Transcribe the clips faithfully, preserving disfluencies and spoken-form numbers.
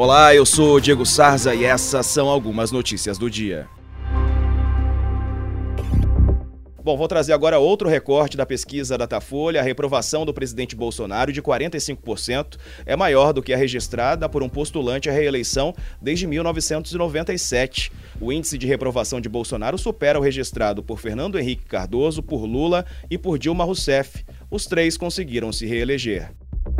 Olá, eu sou o Diego Sarza e essas são algumas notícias do dia. Bom, vou trazer agora outro recorte da pesquisa Datafolha. A reprovação do presidente Bolsonaro de quarenta e cinco por cento é maior do que a registrada por um postulante à reeleição desde mil novecentos e noventa e sete. O índice de reprovação de Bolsonaro supera o registrado por Fernando Henrique Cardoso, por Lula e por Dilma Rousseff. Os três conseguiram se reeleger.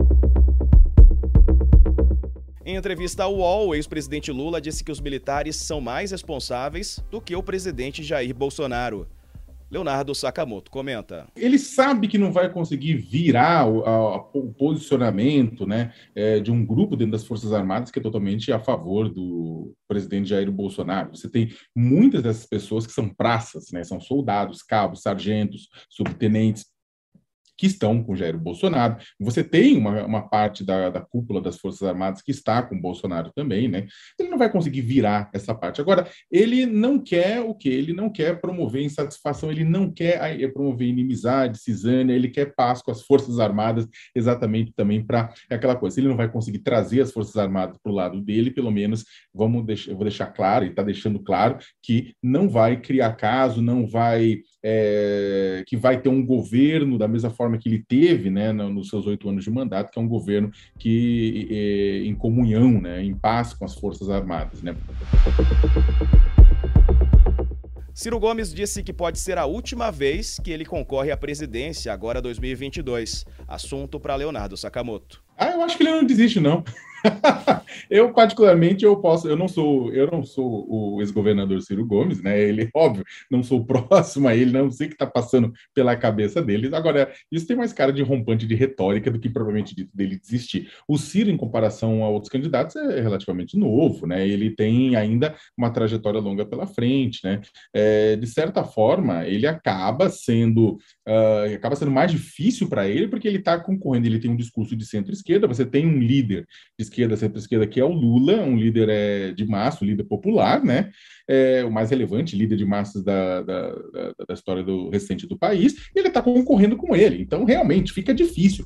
Em entrevista ao U O L, o ex-presidente Lula disse que os militares são mais responsáveis do que o presidente Jair Bolsonaro. Leonardo Sakamoto comenta. Ele sabe que não vai conseguir virar o, a, o posicionamento, né, é, de um grupo dentro das Forças Armadas que é totalmente a favor do presidente Jair Bolsonaro. Você tem muitas dessas pessoas que são praças, né, são soldados, cabos, sargentos, subtenentes, que estão com Jair Bolsonaro. Você tem uma, uma parte da, da cúpula das Forças Armadas que está com Bolsonaro também, né? Ele não vai conseguir virar essa parte. Agora, ele não quer o quê? Ele não quer promover insatisfação, ele não quer promover inimizade, cisânia, ele quer paz com as Forças Armadas, exatamente também para aquela coisa. Ele não vai conseguir trazer as Forças Armadas para o lado dele, pelo menos, vamos deixar, eu vou deixar claro, e está deixando claro, que não vai criar caso, não vai, é, que vai ter um governo da mesma forma que ele teve, né, nos seus oito anos de mandato, que é um governo que é, em comunhão, né, em paz com as Forças Armadas, né. Ciro Gomes disse que pode ser a última vez que ele concorre à presidência, agora dois mil e vinte e dois. Assunto para Leonardo Sakamoto. Ah, eu acho que ele não desiste, não. Eu, particularmente, eu posso, eu não sou, eu não sou o ex-governador Ciro Gomes, né? Ele, óbvio, não sou próximo a ele, não sei o que está passando pela cabeça dele. Agora, isso tem mais cara de rompante de retórica do que propriamente dito dele desistir. O Ciro, em comparação a outros candidatos, é relativamente novo, né? Ele tem ainda uma trajetória longa pela frente, né? É, de certa forma, ele acaba sendo, uh, acaba sendo mais difícil para ele, porque ele está concorrendo, ele tem um discurso de centro-esquerda, você tem um líder de esquerda, centro-esquerda, que é o Lula, um líder é, de massa, um líder popular, né? É, o mais relevante líder de massas da, da, da, da história do, recente do país, e ele está concorrendo com ele. Então, realmente, fica difícil.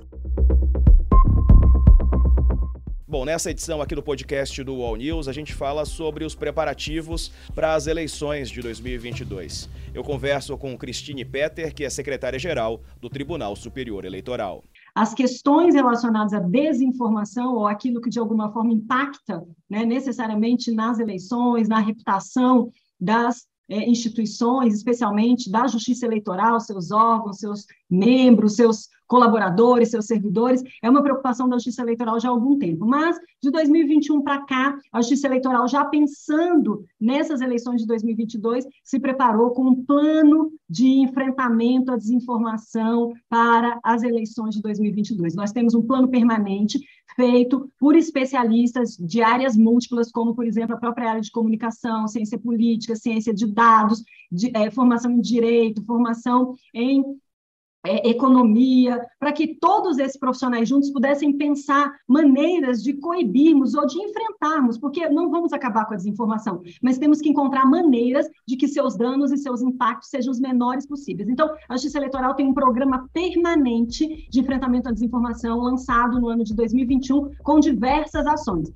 Bom, nessa edição aqui do podcast do U O L News, a gente fala sobre os preparativos para as eleições de dois mil e vinte e dois. Eu converso com Cristine Petter, que é secretária-geral do Tribunal Superior Eleitoral. As questões relacionadas à desinformação ou aquilo que de alguma forma impacta, né, necessariamente nas eleições, na reputação das é, instituições, especialmente da Justiça Eleitoral, seus órgãos, seus membros, seus colaboradores, seus servidores, é uma preocupação da Justiça Eleitoral já há algum tempo. Mas, de dois mil e vinte e um para cá, a Justiça Eleitoral, já pensando nessas eleições de dois mil e vinte e dois, se preparou com um plano de enfrentamento à desinformação para as eleições de dois mil e vinte e dois. Nós temos um plano permanente feito por especialistas de áreas múltiplas, como, por exemplo, a própria área de comunicação, ciência política, ciência de dados, de, é, formação em direito, formação em É, economia, para que todos esses profissionais juntos pudessem pensar maneiras de coibirmos ou de enfrentarmos, porque não vamos acabar com a desinformação, mas temos que encontrar maneiras de que seus danos e seus impactos sejam os menores possíveis. Então, a Justiça Eleitoral tem um programa permanente de enfrentamento à desinformação lançado no ano de dois mil e vinte e um com diversas ações.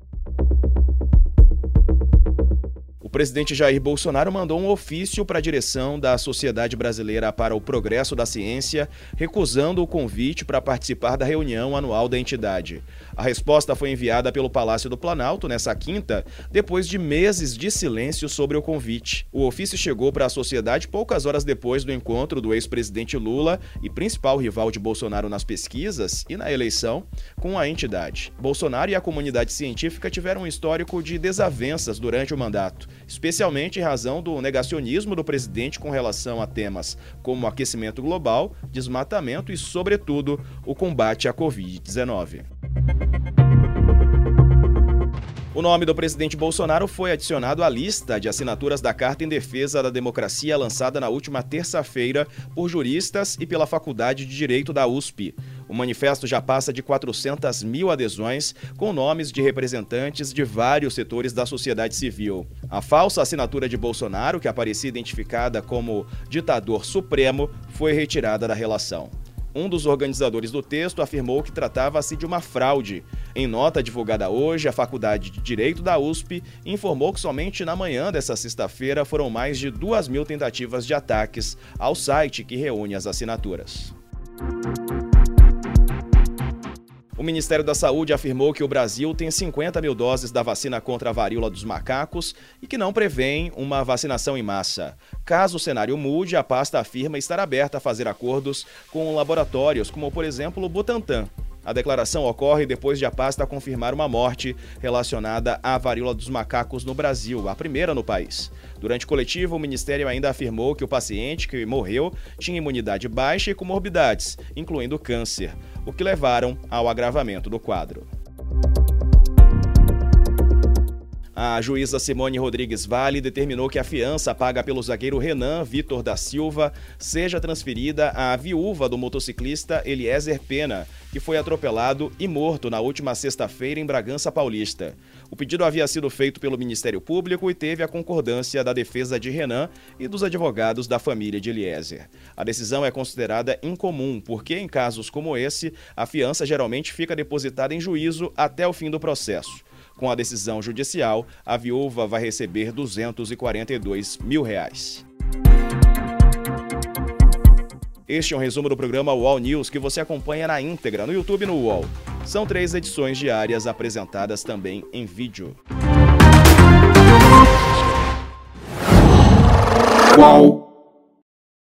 O presidente Jair Bolsonaro mandou um ofício para a direção da Sociedade Brasileira para o Progresso da Ciência, recusando o convite para participar da reunião anual da entidade. A resposta foi enviada pelo Palácio do Planalto nessa quinta, depois de meses de silêncio sobre o convite. O ofício chegou para a sociedade poucas horas depois do encontro do ex-presidente Lula e principal rival de Bolsonaro nas pesquisas e na eleição com a entidade. Bolsonaro e a comunidade científica tiveram um histórico de desavenças durante o mandato, especialmente em razão do negacionismo do presidente com relação a temas como aquecimento global, desmatamento e, sobretudo, o combate à covid dezenove. O nome do presidente Bolsonaro foi adicionado à lista de assinaturas da Carta em Defesa da Democracia lançada na última terça-feira por juristas e pela Faculdade de Direito da U S P. O manifesto já passa de quatrocentas mil adesões, com nomes de representantes de vários setores da sociedade civil. A falsa assinatura de Bolsonaro, que aparecia identificada como ditador supremo, foi retirada da relação. Um dos organizadores do texto afirmou que tratava-se de uma fraude. Em nota divulgada hoje, a Faculdade de Direito da U S P informou que somente na manhã dessa sexta-feira foram mais de duas mil tentativas de ataques ao site que reúne as assinaturas. O Ministério da Saúde afirmou que o Brasil tem cinquenta mil doses da vacina contra a varíola dos macacos e que não prevêem uma vacinação em massa. Caso o cenário mude, a pasta afirma estar aberta a fazer acordos com laboratórios, como por exemplo o Butantan. A declaração ocorre depois de a pasta confirmar uma morte relacionada à varíola dos macacos no Brasil, a primeira no país. Durante o coletivo, o Ministério ainda afirmou que o paciente que morreu tinha imunidade baixa e comorbidades, incluindo câncer, o que levaram ao agravamento do quadro. A juíza Simone Rodrigues Vale determinou que a fiança paga pelo zagueiro Renan Vitor da Silva seja transferida à viúva do motociclista Eliezer Pena, que foi atropelado e morto na última sexta-feira em Bragança Paulista. O pedido havia sido feito pelo Ministério Público e teve a concordância da defesa de Renan e dos advogados da família de Eliezer. A decisão é considerada incomum, porque em casos como esse, a fiança geralmente fica depositada em juízo até o fim do processo. Com a decisão judicial, a viúva vai receber duzentos e quarenta e dois mil reais. Este é um resumo do programa U O L News que você acompanha na íntegra no YouTube e no U O L. São três edições diárias apresentadas também em vídeo. U O L.